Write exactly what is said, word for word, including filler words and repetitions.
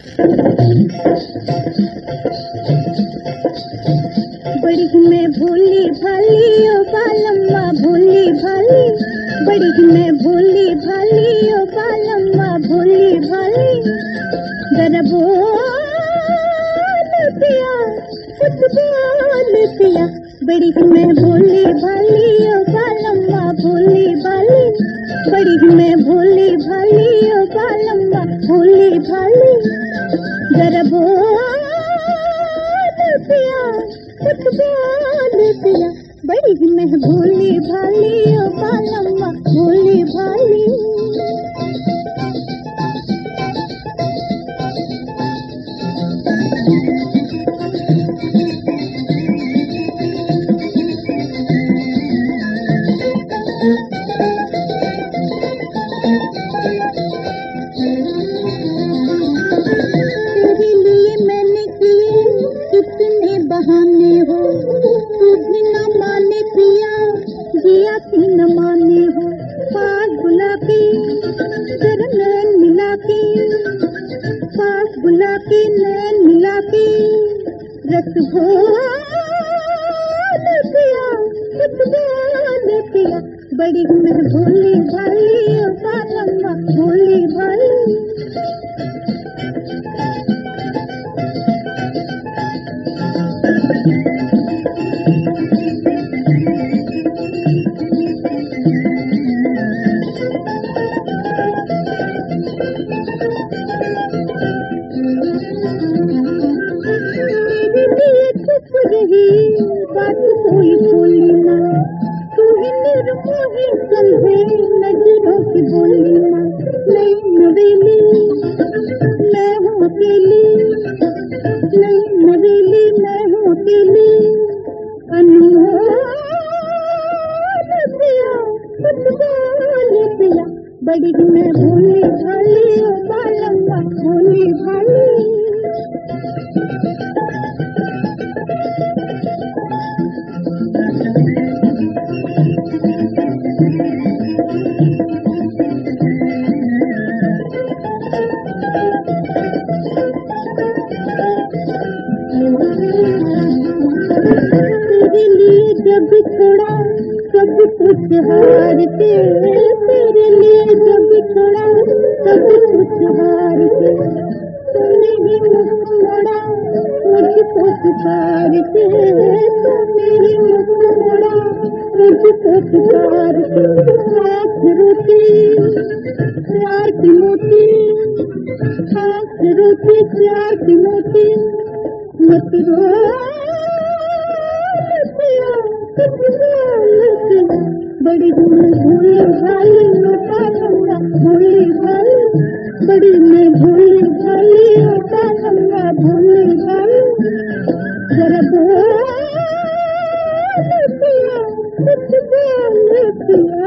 बड़ी मैं भोली भाली ओ बालम्मा भोली भाली, बड़ी मैं भोली भाली ओ बालम्मा भोली भाली। जरा बोल पिया कुछ बोल पिया, बड़ी मैं भोली भाली ओ बालम्मा भोली भाली, बड़ी मैं भोली भाली ओ बालम्मा भोली भाली। जरा बोल पिया कुछ बोल पिया, बड़ी मैं भोली भाली ओ बालम्मा भोली भाली। तेरे लिए मैंने किए कितने बहाने हो, तू भी न माने पिया जिया की न माने हो। पास बुला के तेरे नैन मिला के, पास बुला के नैन मिला के, रस भोल पिया कुछ बोल पिया, बड़ी मैं भोली भाली ओ बालम्मा भोली भाली। बात कोई बोली ना, तू ही निर्मोही समझे नजरों की बोली ना। नई नवेली मैं हूँ अकेली, नई नवेली मैं हूँ अकेली। अनमोल पिया कुछ बोल पिया, बड़ी मैं भोली भाली ओ बालम्मा भोली भाली। तेरे लिए जब छोड़ा सब कुछ हार के, तेरे लिए जब छोड़ा सब कुछ हार के, तूने ही मुख मोड़ा मुझको पुकार के, तूने ही मुख मोड़ा मुझको पुकार के। आँख रोती प्यार की मोती, आँख रोती प्यार की मोती, मत रो कुछ बोल पिया, बड़ी मैं भोली भाली ओ बालम्मा भोली भाली, बड़ी मैं भोली भाली ओ बालम्मा भोली भाली। जरा बोल पिया कुछ बोल पिया,